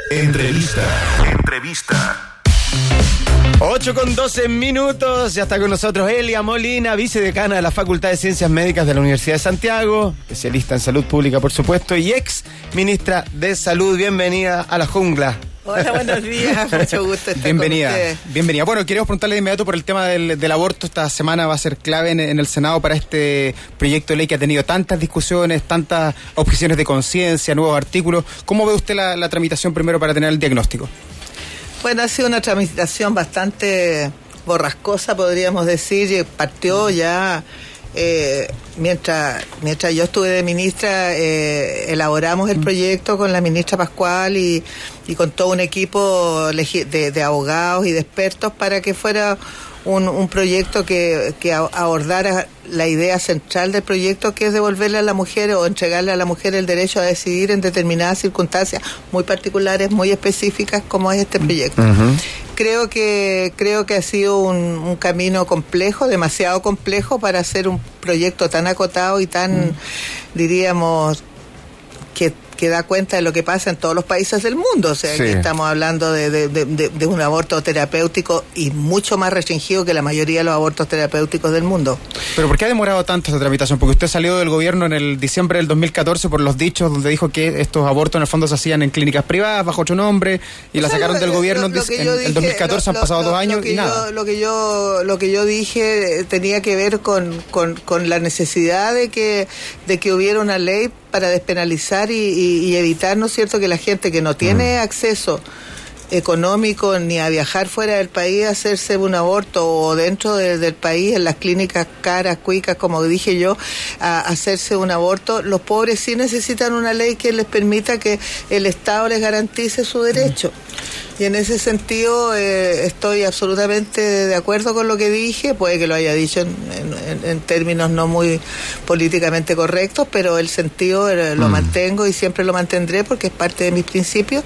Entrevista. 8:12, ya está con nosotros Elia Molina, vicedecana de la Facultad de Ciencias Médicas de la Universidad de Santiago, especialista en salud pública, por supuesto, y ex ministra de Salud. Bienvenida a la jungla. Hola, buenos días, mucho gusto estar con ustedes. Bienvenida. Bueno, queremos preguntarle de inmediato por el tema del aborto. Esta semana va a ser clave en el Senado para este proyecto de ley que ha tenido tantas discusiones, tantas objeciones de conciencia, nuevos artículos. ¿Cómo ve usted la tramitación primero para tener el diagnóstico? Bueno, ha sido una tramitación bastante borrascosa, podríamos decir. Partió ya, mientras yo estuve de ministra, elaboramos el proyecto con la ministra Pascual y con todo un equipo de abogados y de expertos para que fuera un proyecto que abordara la idea central del proyecto, que es devolverle a la mujer o entregarle a la mujer el derecho a decidir en determinadas circunstancias muy particulares, muy específicas, como es este proyecto. Uh-huh. Creo que ha sido un camino complejo, demasiado complejo para hacer un proyecto tan acotado y tan, diríamos, que da cuenta de lo que pasa en todos los países del mundo. O sea, sí, que estamos hablando de un aborto terapéutico y mucho más restringido que la mayoría de los abortos terapéuticos del mundo. ¿Pero por qué ha demorado tanto esta tramitación? Porque usted salió del gobierno en el diciembre del 2014 por los dichos donde dijo que estos abortos en el fondo se hacían en clínicas privadas bajo otro nombre y la sacaron del gobierno en el 2014, han pasado 2 años y nada. Lo que yo dije tenía que ver con la necesidad de que hubiera una ley para despenalizar y evitar, ¿no es cierto?, que la gente que no tiene acceso económico ni a viajar fuera del país a hacerse un aborto, o dentro del país en las clínicas caras, cuicas, como dije yo, a hacerse un aborto. Los pobres sí necesitan una ley que les permita que el Estado les garantice su derecho. Y en ese sentido estoy absolutamente de acuerdo con lo que dije. Puede que lo haya dicho en términos no muy políticamente correctos, pero el sentido lo mantengo y siempre lo mantendré porque es parte de mis principios.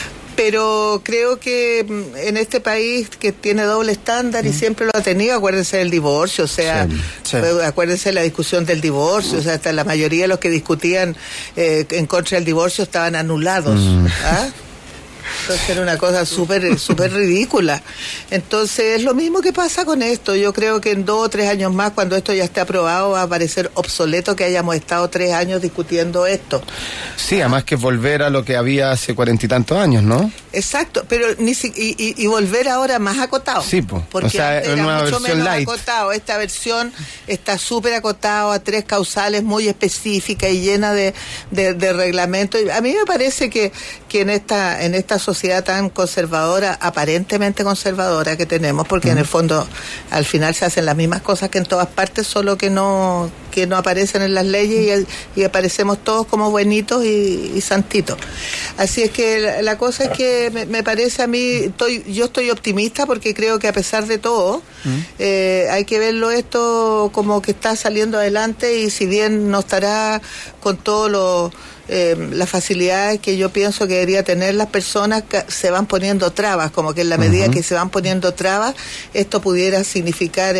Pero creo que en este país que tiene doble estándar y siempre lo ha tenido, acuérdense del divorcio, o sea, acuérdense de la discusión del divorcio, o sea, hasta la mayoría de los que discutían en contra del divorcio estaban anulados, ¿ah? Entonces era una cosa súper ridícula. Entonces es lo mismo que pasa con esto. Yo creo que en 2 o 3 años más, cuando esto ya esté aprobado, va a parecer obsoleto que hayamos estado 3 años discutiendo esto. Sí, además que volver a lo que había hace 40 y tantos años, ¿no? Exacto, pero y volver ahora más acotado. Sí, porque o sea, era una mucho versión menos light. Acotado. Esta versión está súper acotado a 3 causales muy específicas y llena de reglamentos. A mí me parece que en esta sociedad tan conservadora, aparentemente conservadora que tenemos, porque en el fondo al final se hacen las mismas cosas que en todas partes, solo que no aparecen en las leyes y aparecemos todos como buenitos y santitos. Así es que la cosa es que me parece a mí, yo estoy optimista porque creo que a pesar de todo hay que verlo esto como que está saliendo adelante, y si bien no estará con todos las facilidades que yo pienso que debería tener las personas, que se van poniendo trabas, como que en la medida que se van poniendo trabas, esto pudiera significar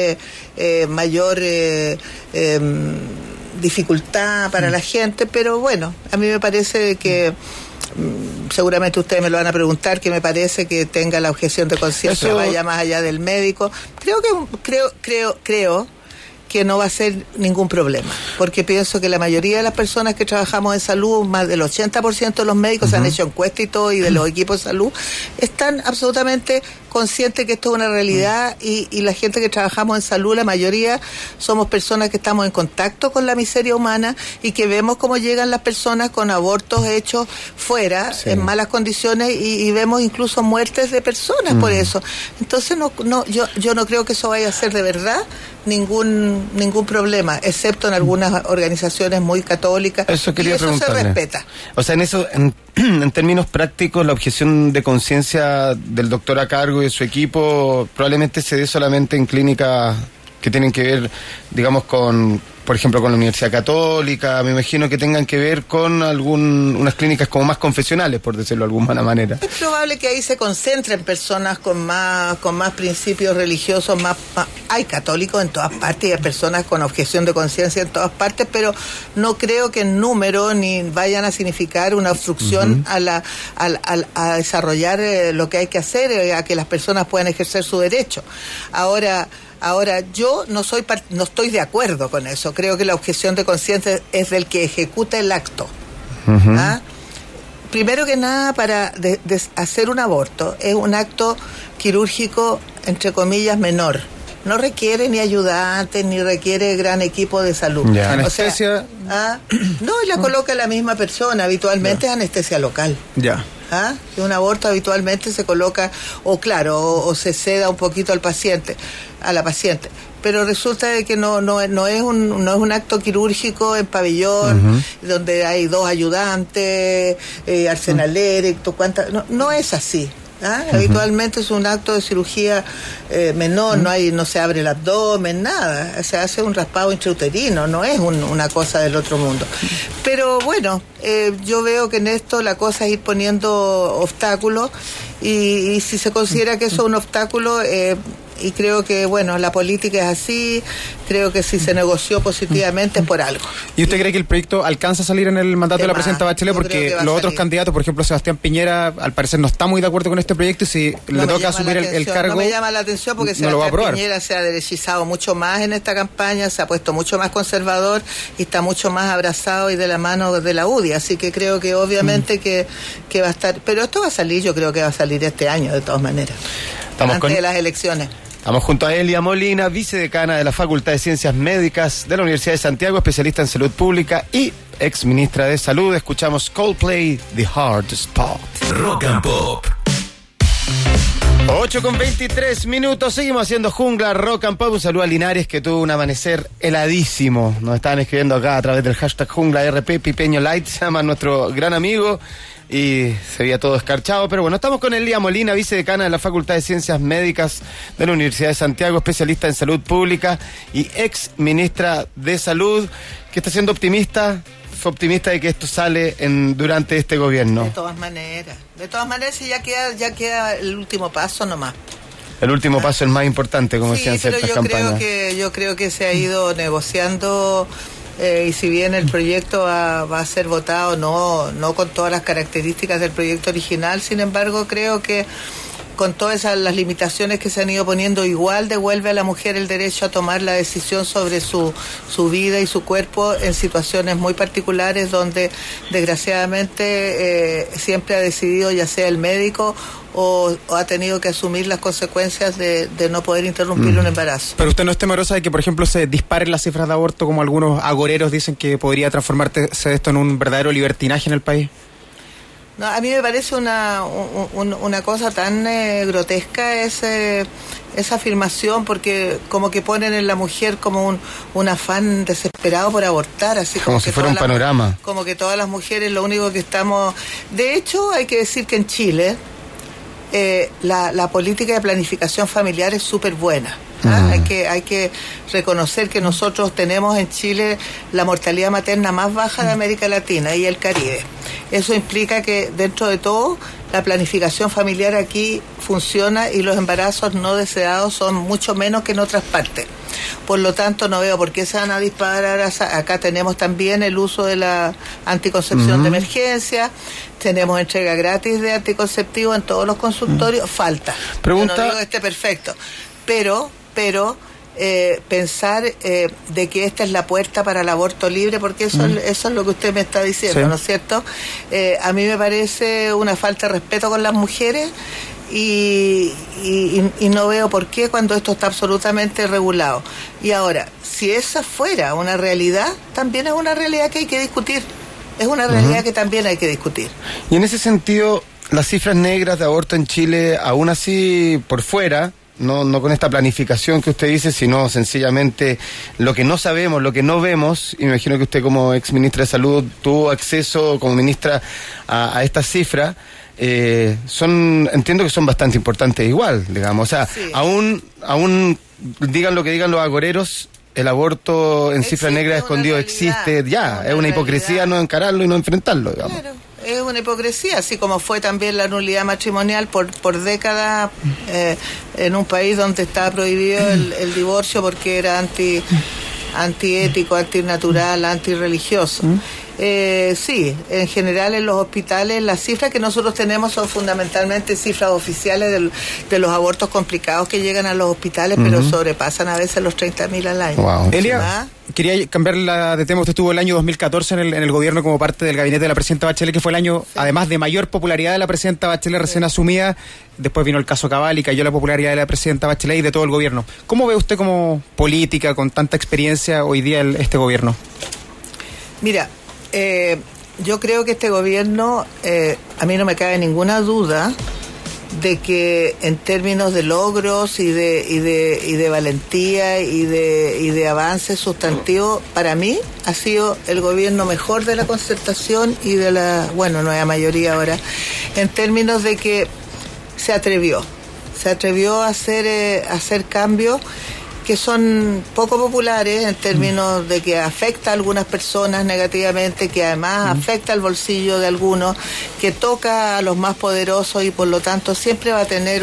mayor dificultad para la gente. Pero bueno, a mí me parece que seguramente ustedes me lo van a preguntar, que me parece que tenga la objeción de conciencia, vaya más allá del médico. Creo que no va a ser ningún problema, porque pienso que la mayoría de las personas que trabajamos en salud, más del 80% de los médicos, se han hecho encuestas y todo, y de los equipos de salud, están absolutamente conscientes que esto es una realidad, y la gente que trabajamos en salud, la mayoría somos personas que estamos en contacto con la miseria humana y que vemos cómo llegan las personas con abortos hechos fuera, en malas condiciones, y vemos incluso muertes de personas por eso. Entonces yo no creo que eso vaya a ser de verdad ningún problema, excepto en algunas organizaciones muy católicas. Eso quería preguntarle. Se respeta. O sea, en términos prácticos, la objeción de conciencia del doctor a cargo y de su equipo probablemente se dé solamente en clínicas que tienen que ver, digamos, con por ejemplo, con la Universidad Católica, me imagino que tengan que ver con unas clínicas como más confesionales, por decirlo de alguna manera. Es probable que ahí se concentren personas con más principios religiosos, hay católicos en todas partes y hay personas con objeción de conciencia en todas partes, pero no creo que en número ni vayan a significar una obstrucción a desarrollar lo que hay que hacer, a que las personas puedan ejercer su derecho. Ahora yo no estoy de acuerdo con eso. Creo que la objeción de conciencia es del que ejecuta el acto. ¿Ah? Primero que nada, para hacer un aborto es un acto quirúrgico, entre comillas, menor. No requiere ni ayudantes, ni requiere gran equipo de salud. Ya. Anestesia. No, la coloca la misma persona. Habitualmente es anestesia local. Ya. Un aborto habitualmente se coloca, o se seda un poquito a la paciente. Pero resulta de que no es un acto quirúrgico en pabellón, donde hay 2 ayudantes, arsenaleros, no es así. Habitualmente es un acto de cirugía menor, no se abre el abdomen, nada, se hace un raspado intrauterino, no es una cosa del otro mundo. Pero bueno, yo veo que en esto la cosa es ir poniendo obstáculos y si se considera que eso es un obstáculo, y creo que, bueno, la política es así, creo que si se negoció positivamente es por algo. ¿Y usted cree que el proyecto alcanza a salir en el mandato de la presidenta Bachelet? Porque los otros candidatos, por ejemplo, Sebastián Piñera, al parecer no está muy de acuerdo con este proyecto y si le toca asumir el cargo... No me llama la atención porque Sebastián Piñera se ha derechizado mucho más en esta campaña, se ha puesto mucho más conservador y está mucho más abrazado y de la mano de la UDI, así que creo que obviamente que va a estar... Pero esto va a salir, yo creo que va a salir este año de todas maneras, antes de las elecciones. Estamos junto a Elia Molina, vicedecana de la Facultad de Ciencias Médicas de la Universidad de Santiago, especialista en salud pública y ex ministra de Salud. Escuchamos Coldplay, The Hard Spot. Rock and Pop. 8:23, seguimos haciendo Jungla Rock and Pop. Un saludo a Linares, que tuvo un amanecer heladísimo. Nos estaban escribiendo acá a través del hashtag Jungla RP, Pipeño Light, se llama nuestro gran amigo, y se veía todo escarchado. Pero bueno, estamos con Elia Molina, vicedecana de la Facultad de Ciencias Médicas de la Universidad de Santiago, especialista en salud pública y ex ministra de Salud, que está siendo optimista de que esto sale durante este gobierno. De todas maneras, sí, ya queda el último paso nomás. El último paso es el más importante, como decían ciertas campañas. Yo creo que se ha ido negociando, y si bien el proyecto va a ser votado, no con todas las características del proyecto original, sin embargo creo que con todas las limitaciones que se han ido poniendo, igual devuelve a la mujer el derecho a tomar la decisión sobre su vida y su cuerpo en situaciones muy particulares donde desgraciadamente siempre ha decidido, ya sea el médico o ha tenido que asumir las consecuencias de no poder interrumpir un embarazo. Pero usted no es temerosa de que, por ejemplo, se disparen las cifras de aborto, como algunos agoreros dicen que podría transformarse esto en un verdadero libertinaje en el país. No, a mí me parece una cosa tan grotesca esa afirmación, porque como que ponen en la mujer como un afán desesperado por abortar, así como si fuera un panorama. Como que todas las mujeres lo único que estamos... De hecho, hay que decir que en Chile la política de planificación familiar es súper buena. Hay que reconocer que nosotros tenemos en Chile la mortalidad materna más baja de América Latina y el Caribe. Eso implica que dentro de todo la planificación familiar aquí funciona y los embarazos no deseados son mucho menos que en otras partes. Por lo tanto, no veo por qué se van a disparar. Acá tenemos también el uso de la anticoncepción de emergencia, tenemos entrega gratis de anticonceptivos en todos los consultorios. Falta. Pregunta... Yo no digo que esté perfecto, pero pensar de que esta es la puerta para el aborto libre, porque eso es lo que usted me está diciendo, ¿no es cierto? A mí me parece una falta de respeto con las mujeres y no veo por qué cuando esto está absolutamente regulado. Y ahora, si esa fuera una realidad, también es una realidad que hay que discutir. Es una realidad que también hay que discutir. Y en ese sentido, las cifras negras de aborto en Chile, aún así por fuera... No con esta planificación que usted dice, sino sencillamente lo que no sabemos, lo que no vemos. Imagino que usted como ex ministra de Salud tuvo acceso como ministra a estas cifras. Entiendo que son bastante importantes igual, digamos. O sea, sí. aún digan lo que digan los agoreros, el aborto en cifra negra escondido existe ya. Es una hipocresía no encararlo y no enfrentarlo, digamos. Claro, es una hipocresía, así como fue también la nulidad matrimonial por décadas en un país donde estaba prohibido el divorcio porque era antiético, antinatural, antirreligioso. Sí, en general en los hospitales las cifras que nosotros tenemos son fundamentalmente cifras oficiales de los abortos complicados que llegan a los hospitales, pero sobrepasan a veces los 30.000 al año. Wow. Elia, quería cambiar de tema. Usted estuvo el año 2014 en el gobierno como parte del gabinete de la presidenta Bachelet, que fue el año, además de mayor popularidad de la presidenta Bachelet recién asumida. Después vino el caso Cabal y cayó la popularidad de la presidenta Bachelet y de todo el gobierno. ¿Cómo ve usted como política, con tanta experiencia hoy día este gobierno? Mira, yo creo que este gobierno, a mí no me cabe ninguna duda de que en términos de logros y de valentía y de avances sustantivos, para mí ha sido el gobierno mejor de la Concertación y de la, nueva mayoría ahora, en términos de que se atrevió a hacer cambios que son poco populares en términos de que afecta a algunas personas negativamente, que además afecta al bolsillo de algunos, que toca a los más poderosos y por lo tanto siempre va a tener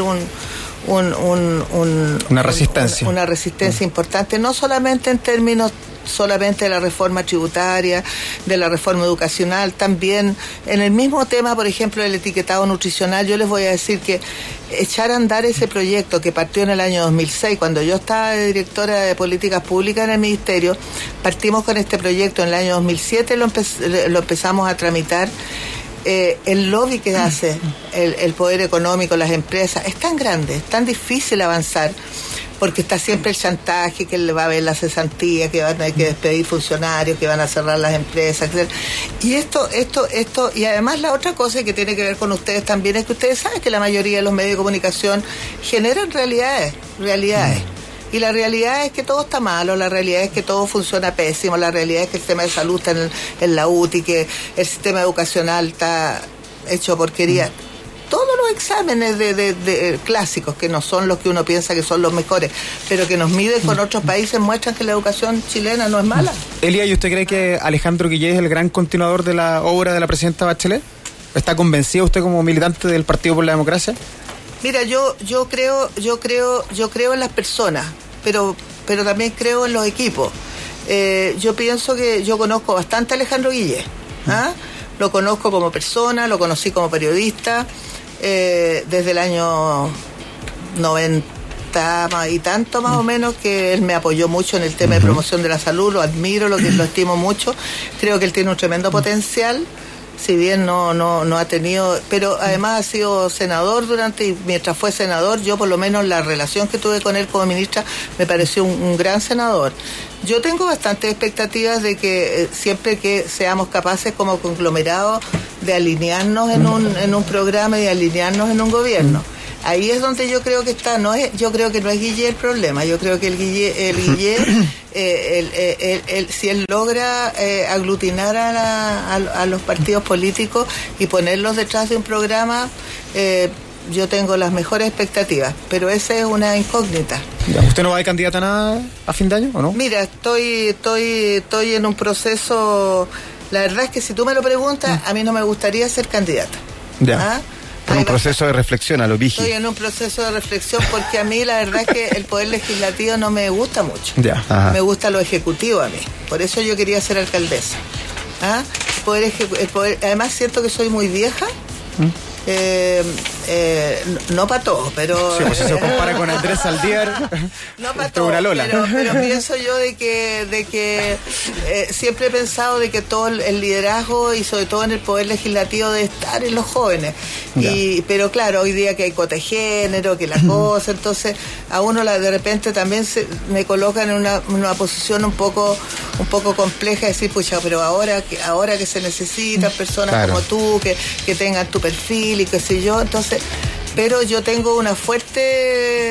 una resistencia. Una resistencia importante, no solamente en términos solamente de la reforma tributaria, de la reforma educacional, también en el mismo tema, por ejemplo, del etiquetado nutricional. Yo les voy a decir que echar a andar ese proyecto que partió en el año 2006, cuando yo estaba de directora de políticas públicas en el ministerio, partimos con este proyecto en el año 2007, lo empezamos a tramitar. El lobby que hace el poder económico, las empresas, es tan grande, es tan difícil avanzar, porque está siempre el chantaje, que le va a haber la cesantía, que van a tener que despedir funcionarios, que van a cerrar las empresas, etc. Y esto, y además la otra cosa que tiene que ver con ustedes también es que ustedes saben que la mayoría de los medios de comunicación generan realidades. Y la realidad es que todo está malo, la realidad es que todo funciona pésimo, la realidad es que el sistema de salud está en la UTI, que el sistema educacional está hecho porquería. Todos los exámenes de clásicos, que no son los que uno piensa que son los mejores, pero que nos miden con otros países, muestran que la educación chilena no es mala. Elia, ¿y usted cree que Alejandro Guillé es el gran continuador de la obra de la presidenta Bachelet? ¿Está convencido usted como militante del Partido por la Democracia? Mira, yo creo en las personas, pero también creo en los equipos. Yo pienso que yo conozco bastante a Alejandro Guillé. Lo conozco como persona, lo conocí como periodista desde el año 90 y tanto más o menos, que él me apoyó mucho en el tema de promoción de la salud, lo admiro, lo estimo mucho, creo que él tiene un tremendo potencial, si bien no ha tenido, pero además ha sido senador y mientras fue senador, yo por lo menos la relación que tuve con él como ministra me pareció un gran senador. Yo tengo bastantes expectativas de que siempre que seamos capaces como conglomerado de alinearnos en un programa y de alinearnos en un gobierno. Ahí es donde yo creo que está. Yo creo que no es Guillé el problema. Yo creo que el Guillé si él logra aglutinar a los partidos políticos y ponerlos detrás de un programa, yo tengo las mejores expectativas, pero esa es una incógnita. ¿Usted no va de candidata a nada a fin de año o no? Mira, estoy en un proceso. La verdad es que si tú me lo preguntas, a mí no me gustaría ser candidata. Ya. En un proceso de reflexión a lo vigil. Estoy en un proceso de reflexión porque a mí la verdad es que el poder legislativo no me gusta mucho. Me gusta lo ejecutivo a mí. Por eso yo quería ser alcaldesa. Además siento que soy muy vieja. No para todos, pero... Sí, pues si se compara con Andrés Saldívar, no para todos, pero pienso yo de que siempre he pensado de que todo el liderazgo y sobre todo en el poder legislativo debe estar en los jóvenes. Pero claro, hoy día que hay cuota de género, que la cosa, entonces a uno de repente también me colocan en una posición un poco compleja de decir, pucha, pero ahora que se necesitan personas como tú, que tengan tu perfil y qué sé yo, entonces, pero yo tengo una fuerte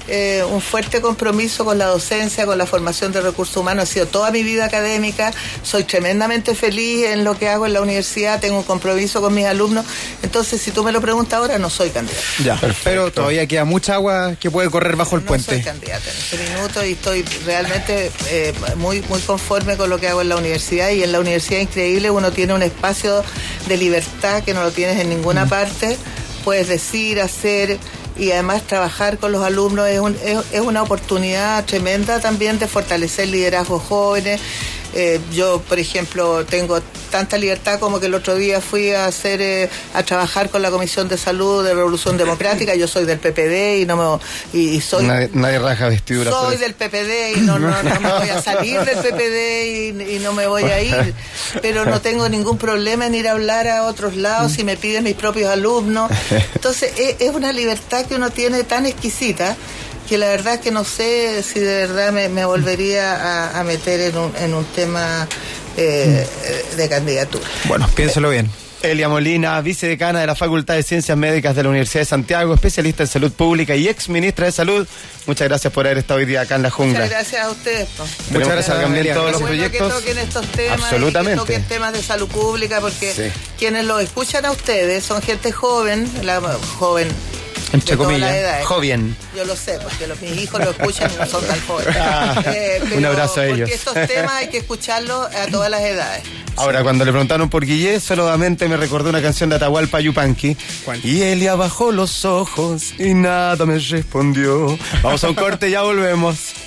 un fuerte compromiso con la docencia, con la formación de recursos humanos. Ha sido toda mi vida académica, soy tremendamente feliz en lo que hago en la universidad, tengo un compromiso con mis alumnos. Entonces, si tú me lo preguntas ahora, no soy candidata. Ya, pero todavía queda mucha agua que puede correr bajo el puente. No soy candidata en este minuto y estoy realmente muy conforme con lo que hago en la universidad. Y en la universidad, increíble, uno tiene un espacio de libertad que no lo tienes en ninguna parte. Puedes decir, hacer y además trabajar con los alumnos es una oportunidad tremenda también de fortalecer liderazgos jóvenes. Yo, por ejemplo, tengo tanta libertad como que el otro día fui a trabajar con la Comisión de Salud de Revolución Democrática. Yo soy del PPD y soy... Nadie raja vestidura. Soy del PPD y no me voy a salir del PPD y no me voy a ir. Pero no tengo ningún problema en ir a hablar a otros lados si me piden mis propios alumnos. Entonces, es una libertad que uno tiene tan exquisita que la verdad es que no sé si de verdad me volvería a meter en un tema de candidatura. Bueno, piénsalo bien. Elia Molina, vicedecana de la Facultad de Ciencias Médicas de la Universidad de Santiago, especialista en salud pública y ex ministra de Salud. Muchas gracias por haber estado hoy día acá en La Jungla. Muchas gracias a ustedes. Muchas gracias también todos los bueno proyectos. Que toquen estos temas, absolutamente. que toquen temas de salud pública, porque quienes lo escuchan a ustedes son gente joven, joven entre comillas, joven. Yo lo sé, porque mis hijos lo escuchan y no son tan jóvenes. Un abrazo a ellos. Porque estos temas hay que escucharlos a todas las edades. Ahora, cuando le preguntaron por Guillé, solamente me recordó una canción de Atahualpa Yupanqui. ¿Cuál? Y Elia bajó los ojos y nada me respondió. Vamos a un corte, ya volvemos.